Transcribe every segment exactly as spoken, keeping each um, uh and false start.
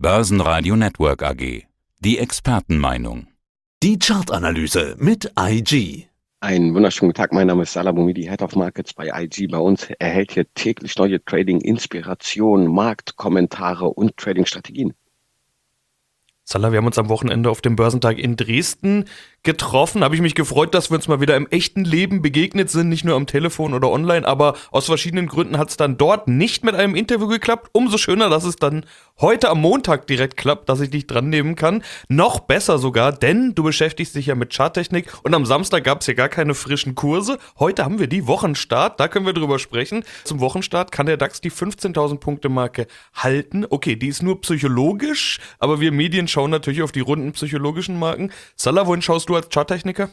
Börsenradio Network A G. Die Expertenmeinung. Die Chartanalyse mit I G. Einen wunderschönen Tag, mein Name ist Salah Boumidi, Head of Markets bei I G. Bei uns erhält ihr täglich neue Trading-Inspiration, Marktkommentare und Trading-Strategien. Salah, wir haben uns am Wochenende auf dem Börsentag in Dresden getroffen. Habe ich mich gefreut, dass wir uns mal wieder im echten Leben begegnet sind, nicht nur am Telefon oder online, aber aus verschiedenen Gründen hat es dann dort nicht mit einem Interview geklappt. Umso schöner, dass es dann heute am Montag direkt klappt, dass ich dich dran nehmen kann. Noch besser sogar, denn du beschäftigst dich ja mit Charttechnik und am Samstag gab es hier gar keine frischen Kurse. Heute haben wir die Wochenstart, da können wir drüber sprechen. Zum Wochenstart kann der DAX die fünfzehntausend Punkte Marke halten. Okay, die ist nur psychologisch, aber wir Medien schauen natürlich auf die runden psychologischen Marken. Salah, wohin schaust du als Charttechniker?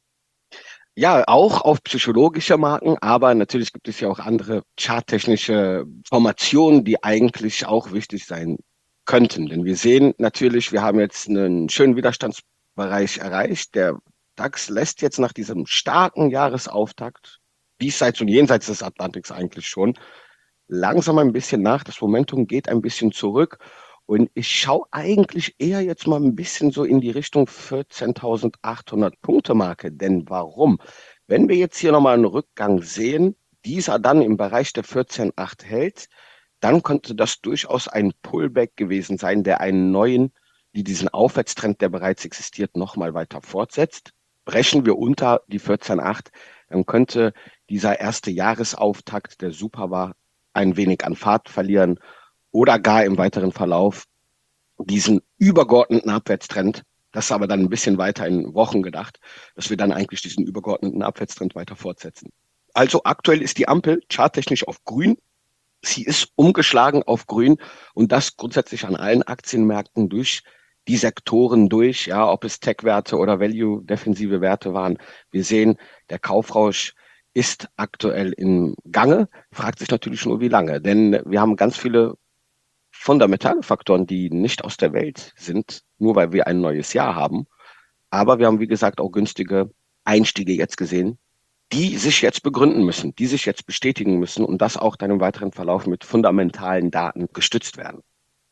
Ja, auch auf psychologische Marken, aber natürlich gibt es ja auch andere charttechnische Formationen, die eigentlich auch wichtig sein könnten. Denn wir sehen natürlich, wir haben jetzt einen schönen Widerstandsbereich erreicht. Der DAX lässt jetzt nach diesem starken Jahresauftakt, diesseits und jenseits des Atlantiks eigentlich schon, langsam ein bisschen nach. Das Momentum geht ein bisschen zurück. Und ich schaue eigentlich eher jetzt mal ein bisschen so in die Richtung vierzehntausendachthundert Punkte Marke. Denn warum? Wenn wir jetzt hier nochmal einen Rückgang sehen, dieser dann im Bereich der vierzehn Komma acht hält, dann könnte das durchaus ein Pullback gewesen sein, der einen neuen, die diesen Aufwärtstrend, der bereits existiert, nochmal weiter fortsetzt. Brechen wir unter die vierzehn Komma acht, dann könnte dieser erste Jahresauftakt, der super war, ein wenig an Fahrt verlieren oder gar im weiteren Verlauf diesen übergeordneten Abwärtstrend, das ist aber dann ein bisschen weiter in Wochen gedacht, dass wir dann eigentlich diesen übergeordneten Abwärtstrend weiter fortsetzen. Also aktuell ist die Ampel charttechnisch auf grün. Sie ist umgeschlagen auf grün und das grundsätzlich an allen Aktienmärkten durch die Sektoren durch, ja, ob es Tech-Werte oder Value-defensive Werte waren. Wir sehen, der Kaufrausch ist aktuell im Gange, fragt sich natürlich nur, wie lange, denn wir haben ganz viele fundamentale Faktoren, die nicht aus der Welt sind, nur weil wir ein neues Jahr haben. Aber wir haben, wie gesagt, auch günstige Einstiege jetzt gesehen, die sich jetzt begründen müssen, die sich jetzt bestätigen müssen und das auch dann im weiteren Verlauf mit fundamentalen Daten gestützt werden.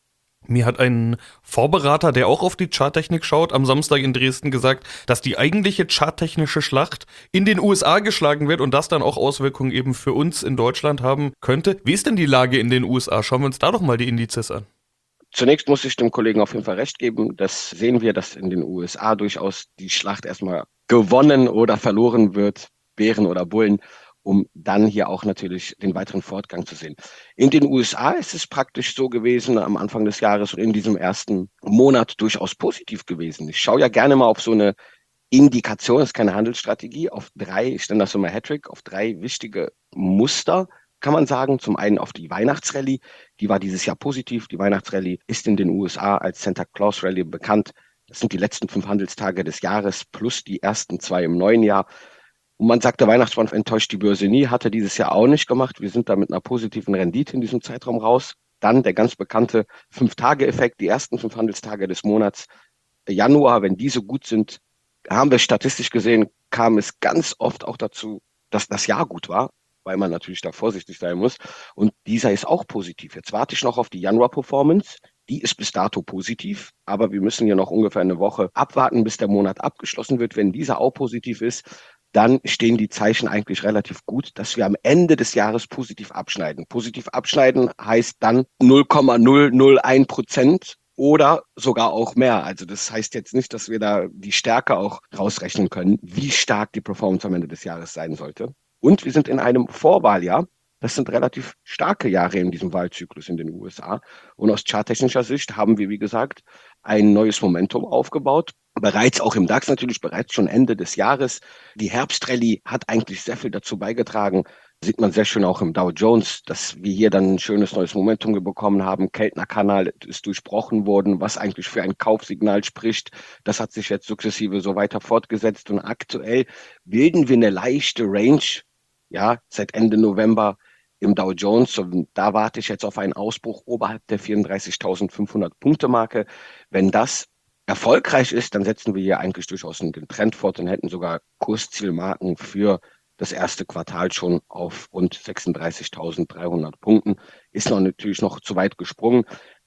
Mir hat ein Vorberater, der auch auf die Charttechnik schaut, am Samstag in Dresden gesagt, dass die eigentliche charttechnische Schlacht in den U S A geschlagen wird und das dann auch Auswirkungen eben für uns in Deutschland haben könnte. Wie ist denn die Lage in den U S A? Schauen wir uns da doch mal die Indizes an. Zunächst muss ich dem Kollegen auf jeden Fall recht geben. Das sehen wir, dass in den U S A durchaus die Schlacht erstmal gewonnen oder verloren wird, Bären oder Bullen, um dann hier auch natürlich den weiteren Fortgang zu sehen. In den U S A ist es praktisch so gewesen am Anfang des Jahres und in diesem ersten Monat durchaus positiv gewesen. Ich schaue ja gerne mal auf so eine Indikation, das ist keine Handelsstrategie, auf drei, ich nenne das immer Hattrick, auf drei wichtige Muster, kann man sagen. Zum einen auf die Weihnachtsrallye, die war dieses Jahr positiv. Die Weihnachtsrallye ist in den U S A als Santa Claus Rallye bekannt. Das sind die letzten fünf Handelstage des Jahres plus die ersten zwei im neuen Jahr. Und man sagt, der Weihnachtsmann enttäuscht die Börse nie, hat er dieses Jahr auch nicht gemacht. Wir sind da mit einer positiven Rendite in diesem Zeitraum raus. Dann der ganz bekannte Fünf-Tage-Effekt, die ersten fünf Handelstage des Monats Januar, wenn diese gut sind, haben wir statistisch gesehen, kam es ganz oft auch dazu, dass das Jahr gut war, weil man natürlich da vorsichtig sein muss. Und dieser ist auch positiv. Jetzt warte ich noch auf die Januar-Performance. Die ist bis dato positiv, aber wir müssen ja noch ungefähr eine Woche abwarten, bis der Monat abgeschlossen wird. Wenn dieser auch positiv ist, dann stehen die Zeichen eigentlich relativ gut, dass wir am Ende des Jahres positiv abschneiden. Positiv abschneiden heißt dann null Komma null null eins Prozent oder sogar auch mehr. Also das heißt jetzt nicht, dass wir da die Stärke auch rausrechnen können, wie stark die Performance am Ende des Jahres sein sollte. Und wir sind in einem Vorwahljahr. Das sind relativ starke Jahre in diesem Wahlzyklus in den U S A. Und aus charttechnischer Sicht haben wir, wie gesagt, ein neues Momentum aufgebaut. Bereits auch im DAX natürlich, bereits schon Ende des Jahres. Die Herbstrallye hat eigentlich sehr viel dazu beigetragen. Sieht man sehr schön auch im Dow Jones, dass wir hier dann ein schönes neues Momentum bekommen haben. Keltner-Kanal ist durchbrochen worden, was eigentlich für ein Kaufsignal spricht. Das hat sich jetzt sukzessive so weiter fortgesetzt. Und aktuell bilden wir eine leichte Range, ja, seit Ende November im Dow Jones. Und da warte ich jetzt auf einen Ausbruch oberhalb der vierunddreißigtausendfünfhundert Punkte Marke. Wenn das erfolgreich ist, dann setzen wir hier eigentlich durchaus den Trend fort und hätten sogar Kurszielmarken für das erste Quartal schon auf rund sechsunddreißigtausenddreihundert Punkten. Ist noch natürlich noch zu weit gesprungen.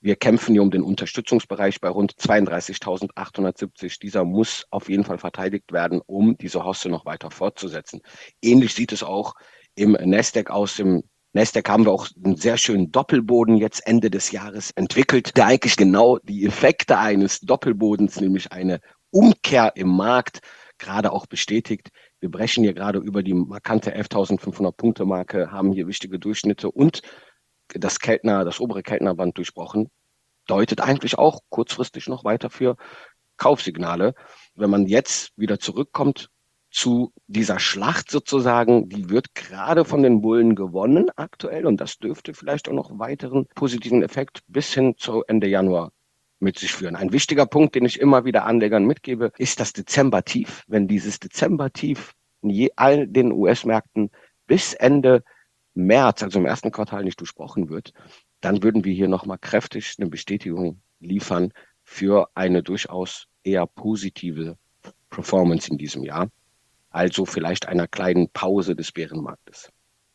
Wir kämpfen hier um den Unterstützungsbereich bei rund zweiunddreißigtausendachthundertsiebzig. Dieser muss auf jeden Fall verteidigt werden, um diese Hosse noch weiter fortzusetzen. Ähnlich sieht es auch im Nasdaq aus. Im Nasdaq haben wir auch einen sehr schönen Doppelboden jetzt Ende des Jahres entwickelt, der eigentlich genau die Effekte eines Doppelbodens, nämlich eine Umkehr im Markt, gerade auch bestätigt. Wir brechen hier gerade über die markante elftausendfünfhundert Punkte Marke, haben hier wichtige Durchschnitte und das Keltner, das obere Keltnerband durchbrochen, deutet eigentlich auch kurzfristig noch weiter für Kaufsignale. Wenn man jetzt wieder zurückkommt zu dieser Schlacht sozusagen, die wird gerade von den Bullen gewonnen aktuell und das dürfte vielleicht auch noch einen weiteren positiven Effekt bis hin zu Ende Januar mit sich führen. Ein wichtiger Punkt, den ich immer wieder Anlegern mitgebe, ist das Dezember-Tief. Wenn dieses Dezember-Tief in je, all den U S-Märkten bis Ende März, also im ersten Quartal, nicht durchbrochen wird, dann würden wir hier nochmal kräftig eine Bestätigung liefern für eine durchaus eher positive Performance in diesem Jahr. Also vielleicht einer kleinen Pause des Bärenmarktes.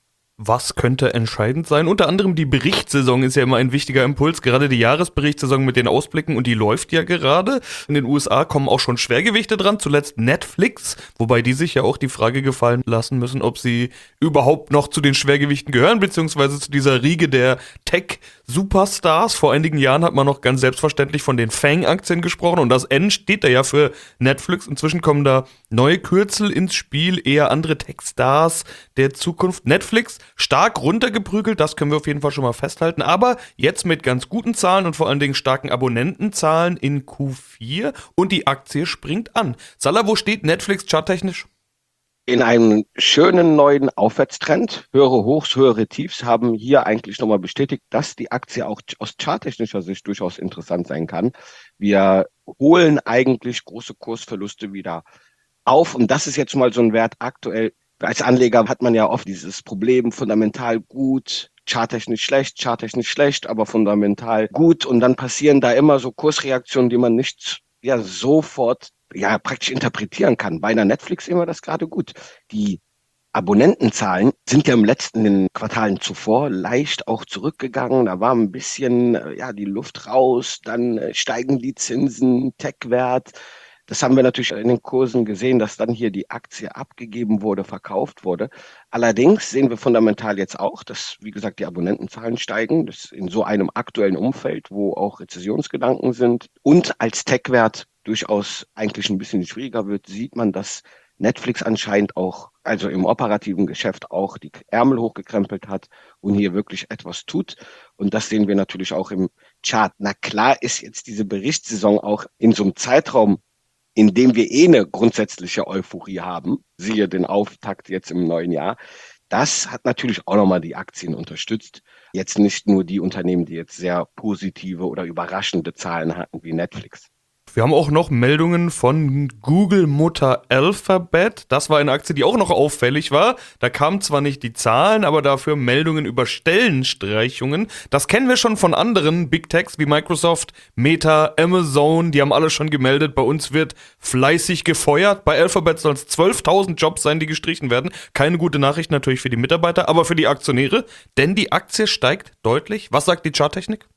Was könnte entscheidend sein? Unter anderem die Berichtssaison ist ja immer ein wichtiger Impuls, gerade die Jahresberichtssaison mit den Ausblicken und die läuft ja gerade. In den U S A kommen auch schon Schwergewichte dran, zuletzt Netflix, wobei die sich ja auch die Frage gefallen lassen müssen, ob sie überhaupt noch zu den Schwergewichten gehören, beziehungsweise zu dieser Riege der Tech-Superstars. Vor einigen Jahren hat man noch ganz selbstverständlich von den Fang-Aktien gesprochen und das N steht da ja für Netflix. Inzwischen kommen da neue Kürzel ins Spiel, eher andere Tech-Stars der Zukunft. Netflix stark runtergeprügelt, das können wir auf jeden Fall schon mal festhalten, aber jetzt mit ganz guten Zahlen und vor allen Dingen starken Abonnentenzahlen in Q vier und die Aktie springt an. Salah, wo steht Netflix charttechnisch? In einem schönen neuen Aufwärtstrend. Höhere Hochs, höhere Tiefs haben hier eigentlich nochmal bestätigt, dass die Aktie auch aus charttechnischer Sicht durchaus interessant sein kann. Wir holen eigentlich große Kursverluste wieder auf und das ist jetzt mal so ein Wert aktuell. Als Anleger hat man ja oft dieses Problem, fundamental gut, charttechnisch schlecht, charttechnisch schlecht, aber fundamental gut. Und dann passieren da immer so Kursreaktionen, die man nicht ja sofort ja praktisch interpretieren kann. Bei einer Netflix immer das gerade gut. Die Abonnentenzahlen sind ja im letzten in den Quartalen zuvor leicht auch zurückgegangen. Da war ein bisschen ja die Luft raus, dann steigen die Zinsen, Tech-Wert. Das haben wir natürlich in den Kursen gesehen, dass dann hier die Aktie abgegeben wurde, verkauft wurde. Allerdings sehen wir fundamental jetzt auch, dass, wie gesagt, die Abonnentenzahlen steigen. Das in so einem aktuellen Umfeld, wo auch Rezessionsgedanken sind und als Tech-Wert durchaus eigentlich ein bisschen schwieriger wird, sieht man, dass Netflix anscheinend auch, also im operativen Geschäft auch die Ärmel hochgekrempelt hat und hier wirklich etwas tut. Und das sehen wir natürlich auch im Chart. Na klar ist jetzt diese Berichtssaison auch in so einem Zeitraum, in dem wir eh eine grundsätzliche Euphorie haben, siehe den Auftakt jetzt im neuen Jahr, das hat natürlich auch nochmal die Aktien unterstützt. Jetzt nicht nur die Unternehmen, die jetzt sehr positive oder überraschende Zahlen hatten wie Netflix. Wir haben auch noch Meldungen von Google-Mutter Alphabet. Das war eine Aktie, die auch noch auffällig war. Da kamen zwar nicht die Zahlen, aber dafür Meldungen über Stellenstreichungen. Das kennen wir schon von anderen Big Techs wie Microsoft, Meta, Amazon. Die haben alle schon gemeldet, bei uns wird fleißig gefeuert. Bei Alphabet sollen es zwölftausend Jobs sein, die gestrichen werden. Keine gute Nachricht natürlich für die Mitarbeiter, aber für die Aktionäre. Denn die Aktie steigt deutlich. Was sagt die Charttechnik?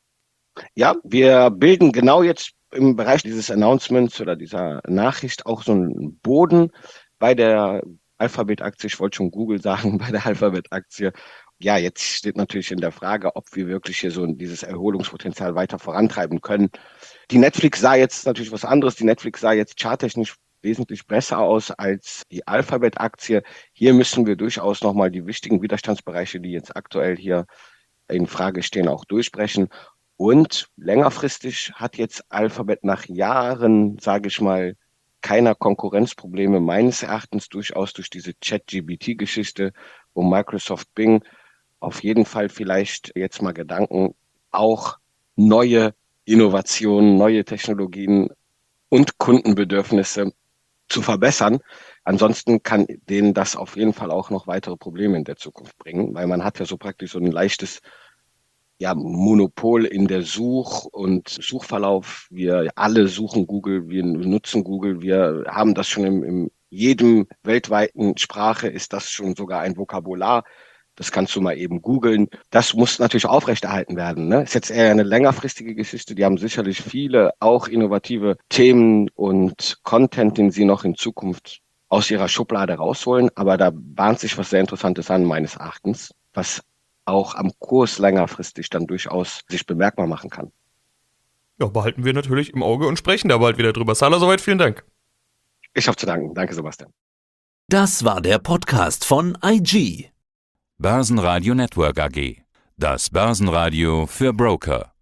Ja, wir bilden genau jetzt im Bereich dieses Announcements oder dieser Nachricht auch so einen Boden bei der Alphabet-Aktie. Ich wollte schon Google sagen, bei der Alphabet-Aktie. Ja, jetzt steht natürlich in der Frage, ob wir wirklich hier so dieses Erholungspotenzial weiter vorantreiben können. Die Netflix sah jetzt natürlich was anderes. Die Netflix sah jetzt charttechnisch wesentlich besser aus als die Alphabet-Aktie. Hier müssen wir durchaus nochmal die wichtigen Widerstandsbereiche, die jetzt aktuell hier in Frage stehen, auch durchbrechen. Und längerfristig hat jetzt Alphabet nach Jahren, sage ich mal, keiner Konkurrenzprobleme meines Erachtens durchaus durch diese Chat-G P T-Geschichte, wo Microsoft Bing auf jeden Fall vielleicht jetzt mal Gedanken, auch neue Innovationen, neue Technologien und Kundenbedürfnisse zu verbessern. Ansonsten kann denen das auf jeden Fall auch noch weitere Probleme in der Zukunft bringen, weil man hat ja so praktisch so ein leichtes ja, Monopol in der Such- und Suchverlauf. Wir alle suchen Google, wir nutzen Google, wir haben das schon im, in jedem weltweiten Sprache ist das schon sogar ein Vokabular. Das kannst du mal eben googeln. Das muss natürlich aufrechterhalten werden. Ne? Ist jetzt eher eine längerfristige Geschichte. Die haben sicherlich viele auch innovative Themen und Content, den sie noch in Zukunft aus ihrer Schublade rausholen. Aber da bahnt sich was sehr Interessantes an, meines Erachtens, was auch am Kurs längerfristig dann durchaus sich bemerkbar machen kann. Ja, behalten wir natürlich im Auge und sprechen da bald wieder drüber. Salah, soweit vielen Dank. Ich habe zu danken. Danke, Sebastian. Das war der Podcast von I G. Börsenradio Network A G. Das Börsenradio für Broker.